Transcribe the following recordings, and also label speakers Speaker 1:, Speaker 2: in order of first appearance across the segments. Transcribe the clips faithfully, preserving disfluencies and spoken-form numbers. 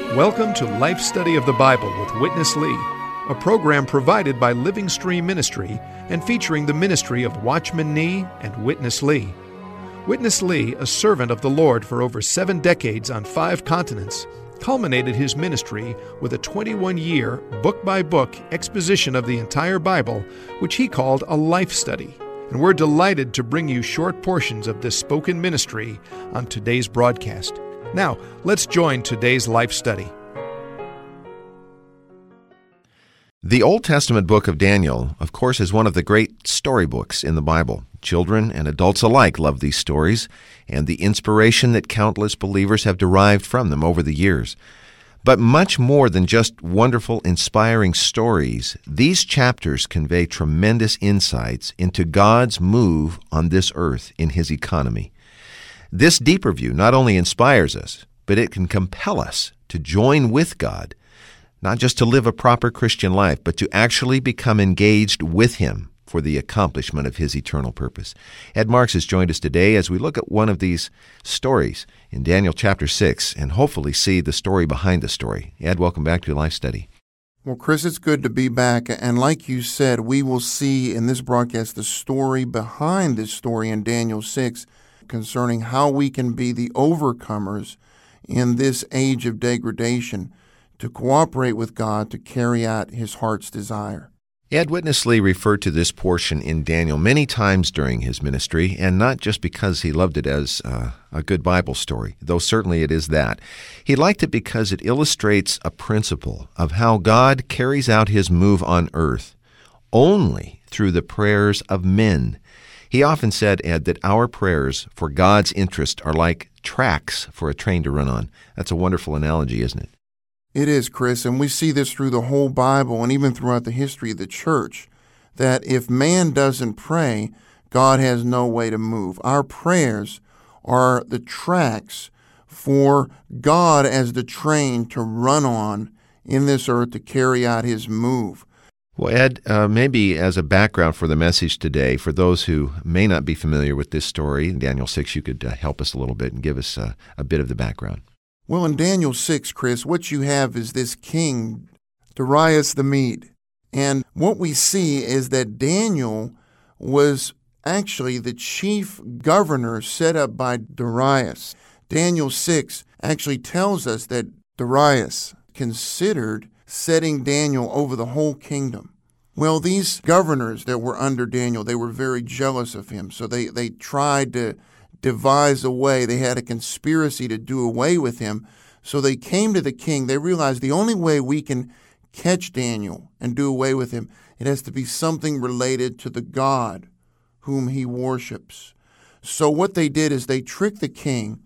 Speaker 1: Welcome to Life Study of the Bible with Witness Lee, a program provided by Living Stream Ministry and featuring the ministry of Watchman Nee and Witness Lee. Witness Lee, a servant of the Lord for over seven decades on five continents, culminated his ministry with a twenty-one-year, book-by-book exposition of the entire Bible, which he called a life study. And we're delighted to bring you short portions of this spoken ministry on today's broadcast. Now, let's join today's life study.
Speaker 2: The Old Testament book of Daniel, of course, is one of the great storybooks in the Bible. Children and adults alike love these stories and the inspiration that countless believers have derived from them over the years. But much more than just wonderful, inspiring stories, these chapters convey tremendous insights into God's move on this earth in His economy. This deeper view not only inspires us, but it can compel us to join with God, not just to live a proper Christian life, but to actually become engaged with Him for the accomplishment of His eternal purpose. Ed Marks has joined us today as we look at one of these stories in Daniel chapter six and hopefully see the story behind the story. Ed, welcome back to Life Study.
Speaker 3: Well, Chris, it's good to be back. And like you said, we will see in this broadcast the story behind this story in Daniel six concerning how we can be the overcomers in this age of degradation to cooperate with God to carry out His heart's desire.
Speaker 2: Ed Witness Lee referred to this portion in Daniel many times during his ministry, and not just because he loved it as uh, a good Bible story, though certainly it is that. He liked it because it illustrates a principle of how God carries out His move on earth only through the prayers of men. He often said, Ed, that our prayers for God's interest are like tracks for a train to run on. That's a wonderful analogy, isn't it?
Speaker 3: It is, Chris, and we see this through the whole Bible and even throughout the history of the church, that if man doesn't pray, God has no way to move. Our prayers are the tracks for God as the train to run on in this earth to carry out His move.
Speaker 2: Well, Ed, uh, maybe as a background for the message today, for those who may not be familiar with this story, in Daniel six, you could uh, help us a little bit and give us uh, a bit of the background.
Speaker 3: Well, in Daniel six, Chris, what you have is this king, Darius the Mede. And what we see is that Daniel was actually the chief governor set up by Darius. Daniel six actually tells us that Darius considered setting Daniel over the whole kingdom. Well, these governors that were under Daniel, they were very jealous of him. So they, they tried to devise a way. They had a conspiracy to do away with him. So they came to the king. They realized the only way we can catch Daniel and do away with him, it has to be something related to the God whom he worships. So what they did is they tricked the king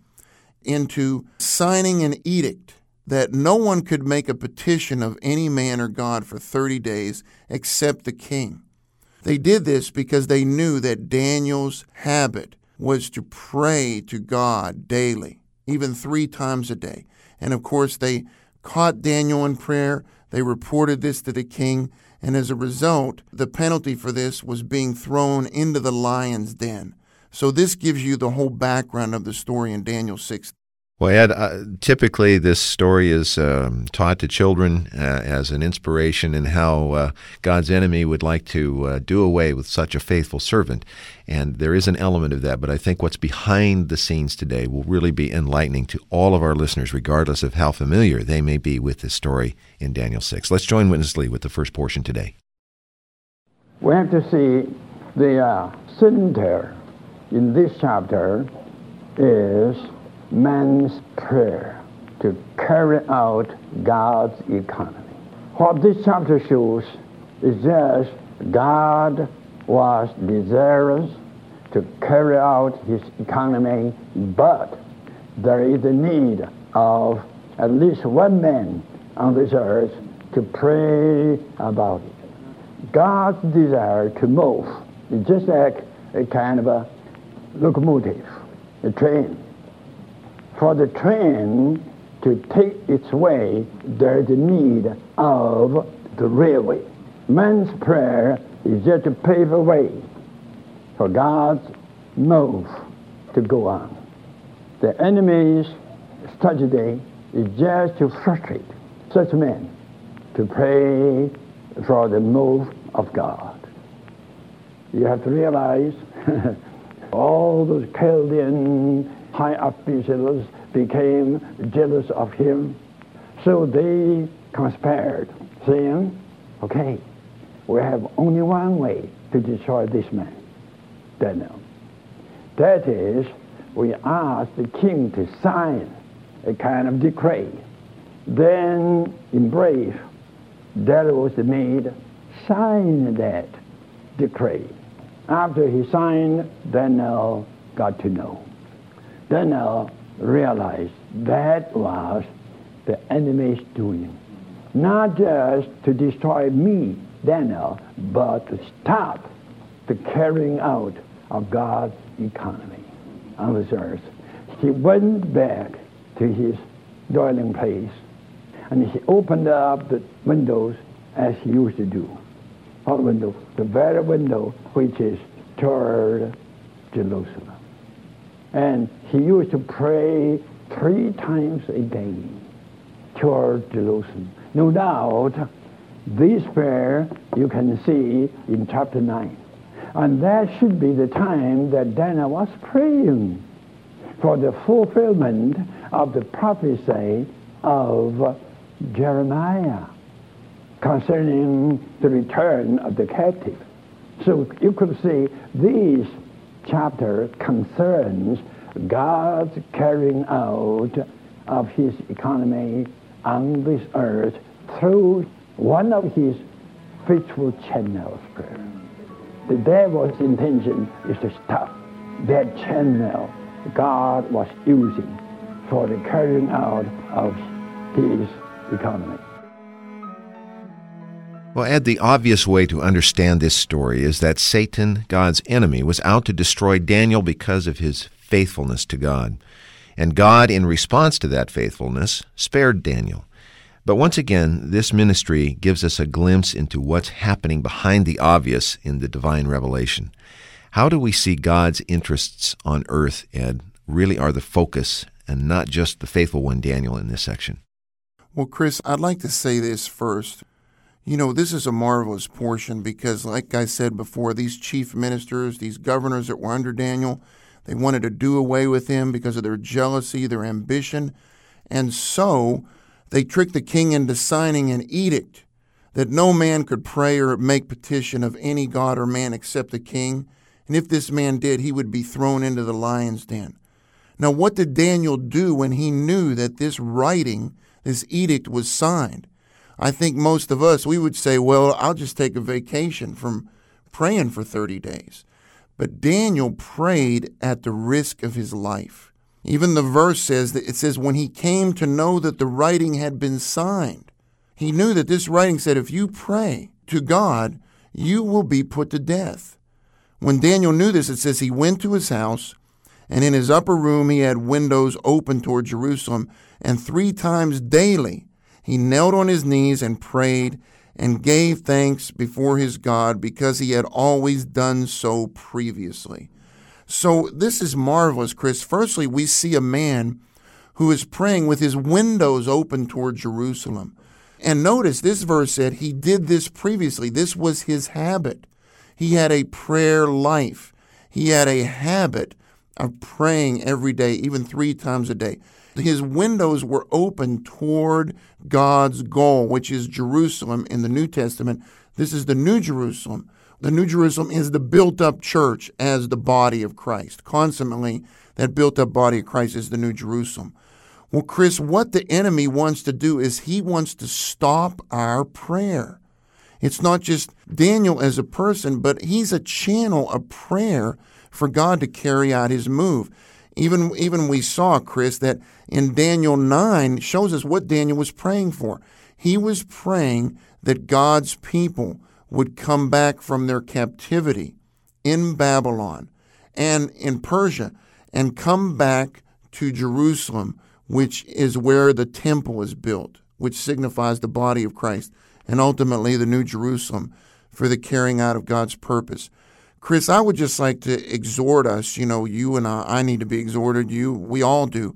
Speaker 3: into signing an edict that no one could make a petition of any man or God for thirty days except the king. They did this because they knew that Daniel's habit was to pray to God daily, even three times a day. And of course, they caught Daniel in prayer. They reported this to the king. And as a result, the penalty for this was being thrown into the lion's den. So this gives you the whole background of the story in Daniel six.
Speaker 2: Well, Ed, uh, typically this story is um, taught to children uh, as an inspiration in how uh, God's enemy would like to uh, do away with such a faithful servant. And there is an element of that, but I think what's behind the scenes today will really be enlightening to all of our listeners, regardless of how familiar they may be with this story in Daniel six. Let's join Witness Lee with the first portion today.
Speaker 4: We have to see the uh, center in this chapter is man's prayer to carry out God's economy. What this chapter shows is just God was desirous to carry out His economy, but there is a need of at least one man on this earth to pray about it. God's desire to move is just like a kind of a locomotive, a train. For the train to take its way, there's a need of the railway. Man's prayer is just to pave a way for God's move to go on. The enemy's strategy is just to frustrate such men to pray for the move of God. You have to realize all those Chaldean high officials became jealous of him, so they conspired, saying, okay, we have only one way to destroy this man, Daniel. That is, we ask the king to sign a kind of decree. Then, in brief, Darius the Mede signed that decree. After he signed, Daniel got to know. Daniel realized that was the enemy's doing. Not just to destroy me, Daniel, but to stop the carrying out of God's economy on this earth. He went back to his dwelling place, and he opened up the windows as he used to do. What window? The very window which is toward Jerusalem. And he used to pray three times a day toward Jerusalem. No doubt, this prayer you can see in chapter nine. And that should be the time that Daniel was praying for the fulfillment of the prophecy of Jeremiah concerning the return of the captive. So you could see this chapter concerns God's carrying out of his economy on this earth through one of his faithful channels prayer. The devil's intention is to stop that channel God was using for the carrying out of his economy.
Speaker 2: Well, Ed, the obvious way to understand this story is that Satan, God's enemy, was out to destroy Daniel because of his faithfulness to God. And God, in response to that faithfulness, spared Daniel. But once again, this ministry gives us a glimpse into what's happening behind the obvious in the divine revelation. How do we see God's interests on earth, Ed, really are the focus and not just the faithful one, Daniel, in this section?
Speaker 3: Well, Chris, I'd like to say this first. You know, this is a marvelous portion because, like I said before, these chief ministers, these governors that were under Daniel, they wanted to do away with him because of their jealousy, their ambition. And so they tricked the king into signing an edict that no man could pray or make petition of any god or man except the king. And if this man did, he would be thrown into the lion's den. Now, what did Daniel do when he knew that this writing, this edict was signed? I think most of us, we would say, well, I'll just take a vacation from praying for thirty days. But Daniel prayed at the risk of his life. Even the verse says that it says when he came to know that the writing had been signed, he knew that this writing said, if you pray to God, you will be put to death. When Daniel knew this, it says he went to his house, and in his upper room he had windows open toward Jerusalem, and three times daily he knelt on his knees and prayed and gave thanks before his God because he had always done so previously. So this is marvelous, Chris. Firstly, we see a man who is praying with his windows open toward Jerusalem. And notice this verse said he did this previously. This was his habit. He had a prayer life. He had a habit of praying every day, even three times a day. His windows were open toward God's goal, which is Jerusalem in the New Testament. This is the New Jerusalem. The New Jerusalem is the built-up church as the body of Christ. Consummately, that built-up body of Christ is the New Jerusalem. Well, Chris, what the enemy wants to do is he wants to stop our prayer. It's not just Daniel as a person, but he's a channel of prayer for God to carry out his move. Even, even we saw, Chris, that in Daniel nine shows us what Daniel was praying for. He was praying that God's people would come back from their captivity in Babylon and in Persia and come back to Jerusalem, which is where the temple is built, which signifies the body of Christ, and ultimately the New Jerusalem for the carrying out of God's purpose. Chris, I would just like to exhort us, you know, you and I, I need to be exhorted, you, we all do,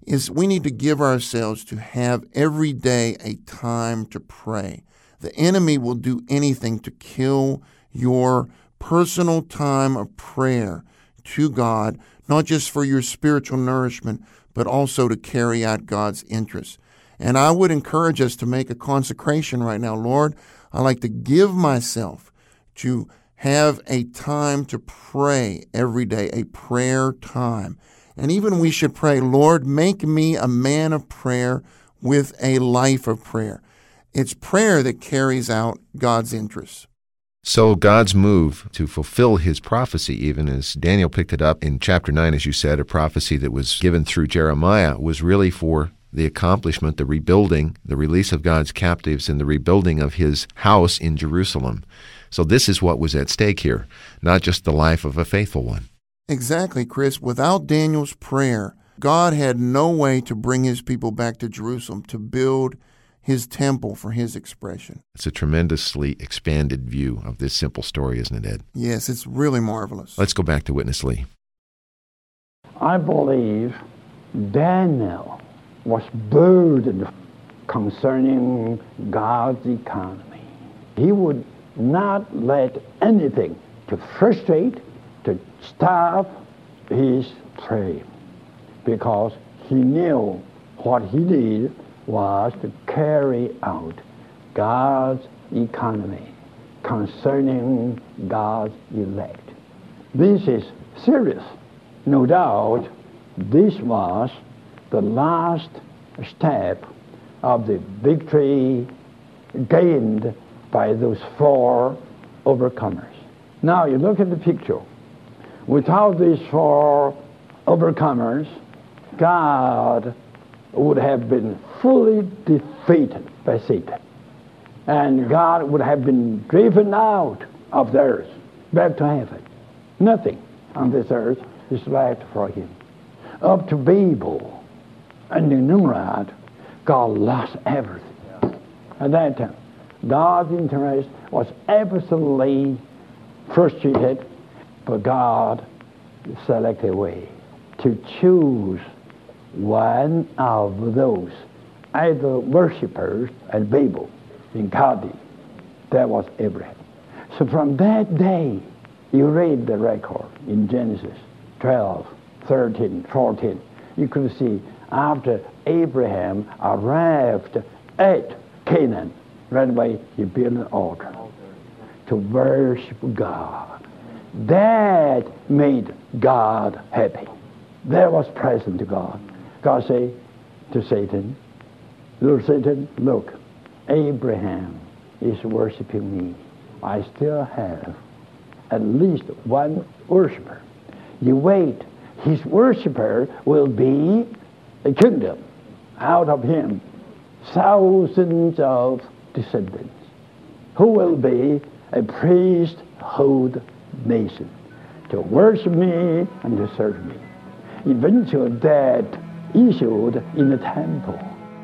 Speaker 3: is we need to give ourselves to have every day a time to pray. The enemy will do anything to kill your personal time of prayer to God, not just for your spiritual nourishment, but also to carry out God's interests. And I would encourage us to make a consecration right now. Lord, I like to give myself to have a time to pray every day, a prayer time. And even we should pray, Lord, make me a man of prayer with a life of prayer. It's prayer that carries out God's interests.
Speaker 2: So God's move to fulfill his prophecy, even as Daniel picked it up in chapter nine, as you said, a prophecy that was given through Jeremiah, was really for the accomplishment, the rebuilding, the release of God's captives, and the rebuilding of his house in Jerusalem. So this is what was at stake here, not just the life of a faithful one.
Speaker 3: Exactly, Chris. Without Daniel's prayer, God had no way to bring his people back to Jerusalem to build his temple for his expression.
Speaker 2: It's a tremendously expanded view of this simple story, isn't it, Ed?
Speaker 3: Yes, it's really marvelous.
Speaker 2: Let's go back to Witness Lee.
Speaker 4: I believe Daniel was burdened concerning God's economy. He would not let anything to frustrate, to stop his prayer, because he knew what he did was to carry out God's economy concerning God's elect. This is serious. No doubt, this was the last step of the victory gained by those four overcomers. Now you look at the picture. Without these four overcomers, God would have been fully defeated by Satan. And God would have been driven out of the earth, back to heaven. Nothing on this earth is left for him. Up to Babel and the Nimrod, God lost everything. At that time, God's interest was absolutely frustrated, but God selected a way to choose one of those idol worshippers at Babel in Chaldea. That was Abraham. So from that day, you read the record in Genesis twelve, thirteen, fourteen. You could see after Abraham arrived at Canaan, right away he built an altar to worship God. That made God happy. That was pleasant to God. God said to Satan, "Little Satan, look, Abraham is worshiping me. I still have at least one worshiper. You wait, his worshiper will be a kingdom. Out of him, thousands of descendants, who will be a priesthood nation, to worship me and to serve me." Eventually that issued in the temple.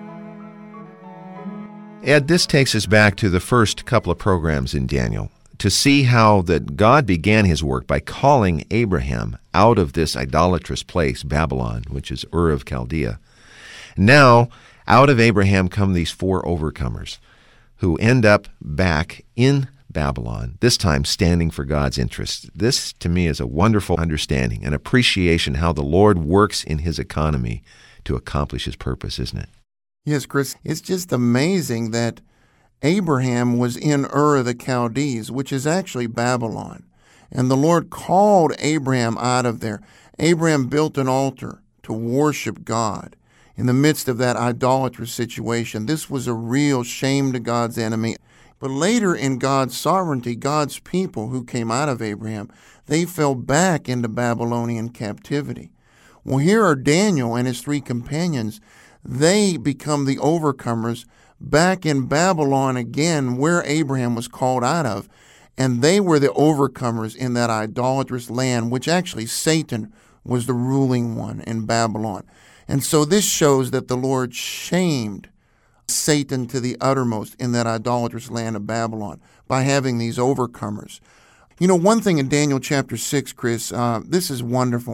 Speaker 2: Ed, this takes us back to the first couple of programs in Daniel, to see how that God began his work by calling Abraham out of this idolatrous place, Babylon, which is Ur of Chaldea. Now, out of Abraham come these four overcomers who end up back in Babylon, this time standing for God's interests. This, to me, is a wonderful understanding and appreciation how the Lord works in his economy to accomplish his purpose, isn't it?
Speaker 3: Yes, Chris, it's just amazing that Abraham was in Ur of the Chaldees, which is actually Babylon. And the Lord called Abraham out of there. Abraham built an altar to worship God in the midst of that idolatrous situation. This was a real shame to God's enemy. But later in God's sovereignty, God's people who came out of Abraham, they fell back into Babylonian captivity. Well, here are Daniel and his three companions. They become the overcomers back in Babylon again, where Abraham was called out of. And they were the overcomers in that idolatrous land, which actually Satan was the ruling one in Babylon. And so this shows that the Lord shamed Satan to the uttermost in that idolatrous land of Babylon by having these overcomers. You know, one thing in Daniel chapter six, Chris, uh, this is wonderful.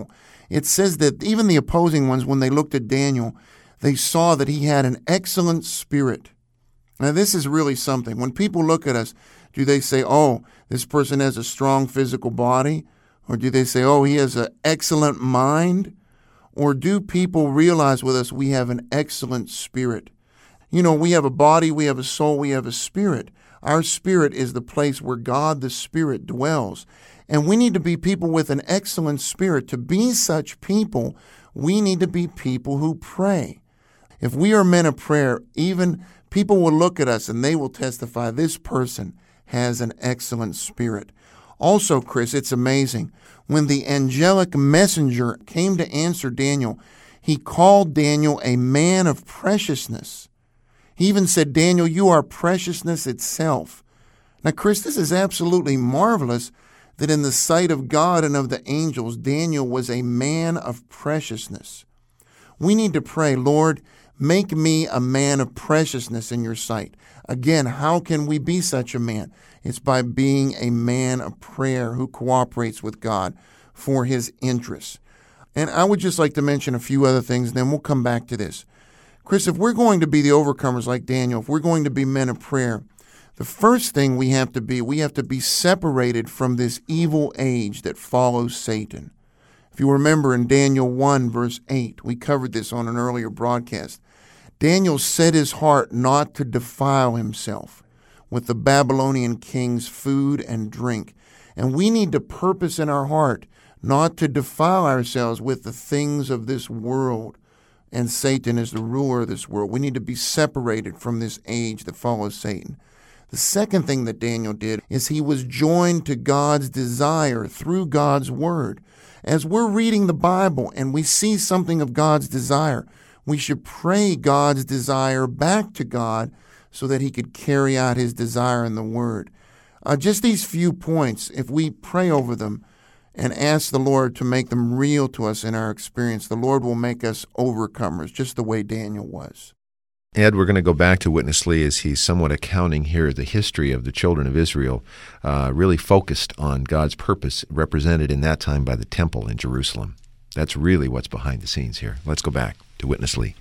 Speaker 3: it says that even the opposing ones, when they looked at Daniel, they saw that he had an excellent spirit. Now, this is really something. When people look at us, do they say, oh, this person has a strong physical body? Or do they say, oh, he has an excellent mind? Or do people realize with us we have an excellent spirit? You know, we have a body, we have a soul, we have a spirit. Our spirit is the place where God the Spirit dwells. And we need to be people with an excellent spirit. To be such people, we need to be people who pray. If we are men of prayer, even people will look at us and they will testify, this person has an excellent spirit. Also, Chris, it's amazing. When the angelic messenger came to answer Daniel, he called Daniel a man of preciousness. He even said, Daniel, you are preciousness itself. Now, Chris, this is absolutely marvelous that in the sight of God and of the angels, Daniel was a man of preciousness. We need to pray, Lord, make me a man of preciousness in your sight. Again, how can we be such a man? It's by being a man of prayer who cooperates with God for his interests. And I would just like to mention a few other things, and then we'll come back to this. Chris, if we're going to be the overcomers like Daniel, if we're going to be men of prayer, the first thing we have to be, we have to be separated from this evil age that follows Satan. If you remember in Daniel one, verse eight, we covered this on an earlier broadcast. Daniel set his heart not to defile himself with the Babylonian king's food and drink. And we need to purpose in our heart not to defile ourselves with the things of this world. And Satan is the ruler of this world. We need to be separated from this age that follows Satan. The second thing that Daniel did is he was joined to God's desire through God's word. As we're reading the Bible and we see something of God's desire, we should pray God's desire back to God so that he could carry out his desire in the word. Uh, just these few points, if we pray over them and ask the Lord to make them real to us in our experience, the Lord will make us overcomers, just the way Daniel was.
Speaker 2: Ed, we're going to go back to Witness Lee as he's somewhat accounting here the history of the children of Israel, uh, really focused on God's purpose represented in that time by the temple in Jerusalem. That's really what's behind the scenes here. Let's go back to Witness Lee.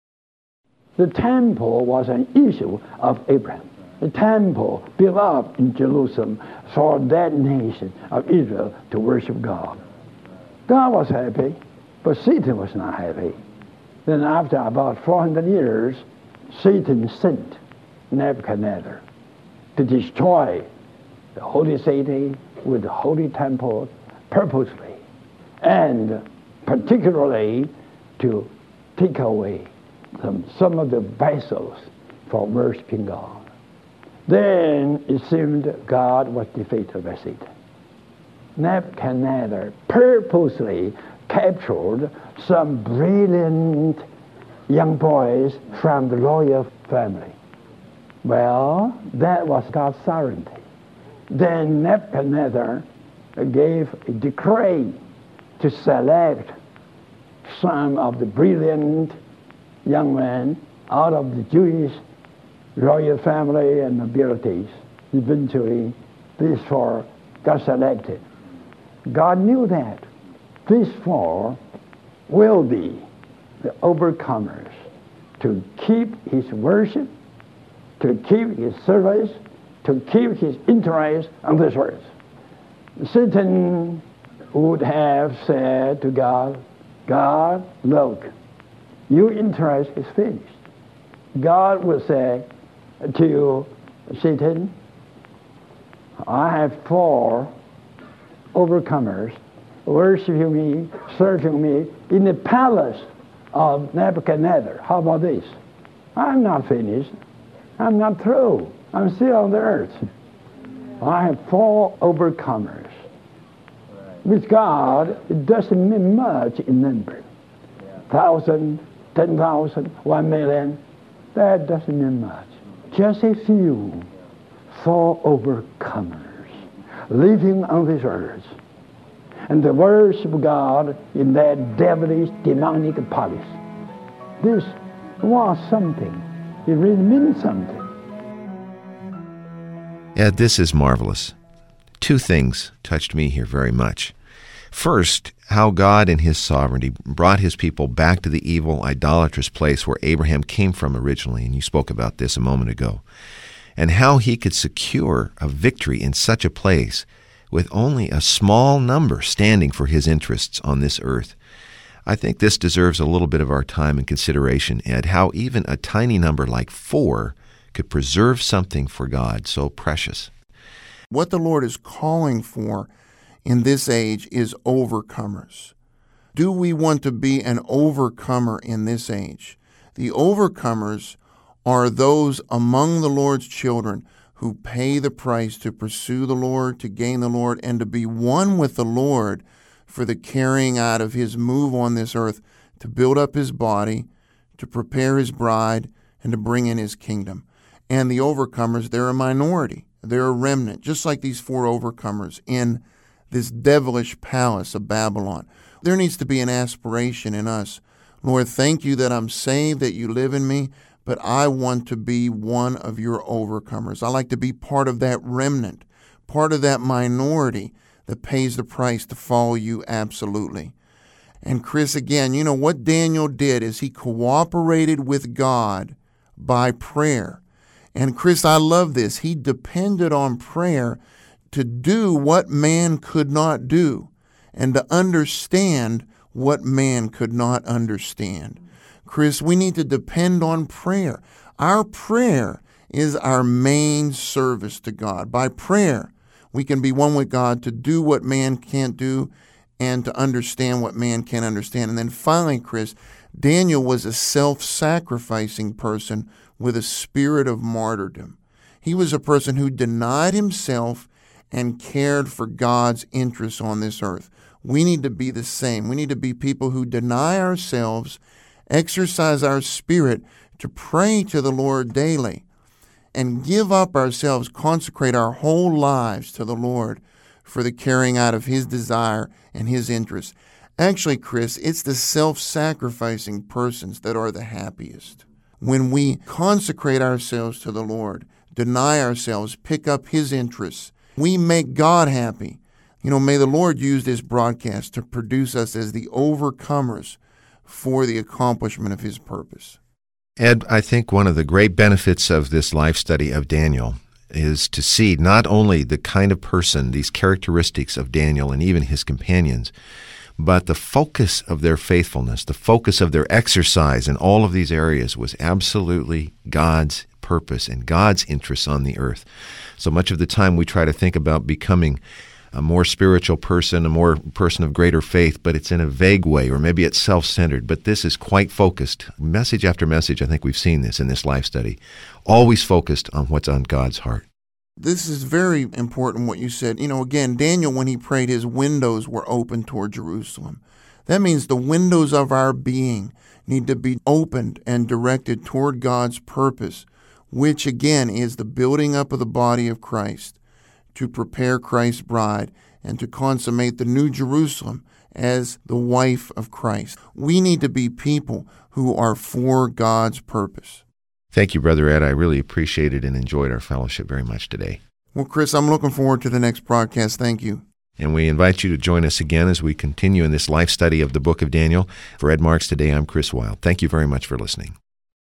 Speaker 4: The temple was an issue of Abraham. The temple built up in Jerusalem for that nation of Israel to worship God. God was happy, but Satan was not happy. Then after about four hundred years, Satan sent Nebuchadnezzar to destroy the holy city with the holy temple purposely, and particularly to take away some, some of the vessels for worshiping God. Then it seemed God was defeated by Satan. Nebuchadnezzar purposely captured some brilliant young boys from the royal family. Well, that was God's sovereignty. Then Nebuchadnezzar gave a decree to select some of the brilliant young men out of the Jewish royal family and abilities. Eventually, these four got selected. God knew that these four will be the overcomers to keep his worship, to keep his service, to keep his interest on this earth. Satan would have said to God, God, look, your interest is finished. God will say to Satan, I have four overcomers worshiping me, serving me in the palace of Nebuchadnezzar. How about this? I'm not finished. I'm not through. I'm still on the earth. I have four overcomers. With God, it doesn't mean much in number. Thousand, ten thousand, one million, that doesn't mean much. Just a few, four overcomers living on this earth. And the worship of God in that devilish, demonic palace. This was something. It really means something.
Speaker 2: Ed, this is marvelous. Two things touched me here very much. First, how God in his sovereignty brought his people back to the evil, idolatrous place where Abraham came from originally, and you spoke about this a moment ago, and how he could secure a victory in such a place with only a small number standing for his interests on this earth. I think this deserves a little bit of our time and consideration, Ed, how even a tiny number like four could preserve something for God so precious.
Speaker 3: What the Lord is calling for in this age is overcomers. Do we want to be an overcomer in this age? The overcomers are those among the Lord's children who pay the price to pursue the Lord, to gain the Lord, and to be one with the Lord for the carrying out of his move on this earth to build up his body, to prepare his bride, and to bring in his kingdom. And the overcomers, they're a minority. They're a remnant, just like these four overcomers in this devilish palace of Babylon. There needs to be an aspiration in us. Lord, thank you that I'm saved, that you live in me, but I want to be one of your overcomers. I like to be part of that remnant, part of that minority that pays the price to follow you absolutely. And Chris, again, you know, what Daniel did is he cooperated with God by prayer. And Chris, I love this. He depended on prayer to do what man could not do and to understand what man could not understand. Chris, we need to depend on prayer. Our prayer is our main service to God. By prayer, we can be one with God to do what man can't do and to understand what man can't understand. And then finally, Chris, Daniel was a self-sacrificing person with a spirit of martyrdom. He was a person who denied himself and cared for God's interests on this earth. We need to be the same. We need to be people who deny ourselves, exercise our spirit to pray to the Lord daily, and give up ourselves, consecrate our whole lives to the Lord for the carrying out of his desire and his interests. Actually, Chris, it's the self-sacrificing persons that are the happiest. When we consecrate ourselves to the Lord, deny ourselves, pick up his interests, we make God happy. You know, may the Lord use this broadcast to produce us as the overcomers for the accomplishment of his purpose.
Speaker 2: Ed, I think one of the great benefits of this life study of Daniel is to see not only the kind of person, these characteristics of Daniel and even his companions, but the focus of their faithfulness, the focus of their exercise in all of these areas was absolutely God's purpose and God's interests on the earth. So much of the time we try to think about becoming a more spiritual person, a more person of greater faith, but it's in a vague way, or maybe it's self-centered. But this is quite focused. Message after message, I think we've seen this in this life study. Always focused on what's on God's heart.
Speaker 3: This is very important what you said. You know, again, Daniel, when he prayed, his windows were open toward Jerusalem. That means the windows of our being need to be opened and directed toward God's purpose, which again is the building up of the body of Christ, to prepare Christ's bride and to consummate the new Jerusalem as the wife of Christ. We need to be people who are for God's purpose.
Speaker 2: Thank you, Brother Ed. I really appreciated and enjoyed our fellowship very much today.
Speaker 3: Well, Chris, I'm looking forward to the next broadcast. Thank you.
Speaker 2: And we invite you to join us again as we continue in this life study of the book of Daniel. For Ed Marks today, I'm Chris Wilde. Thank you very much for listening.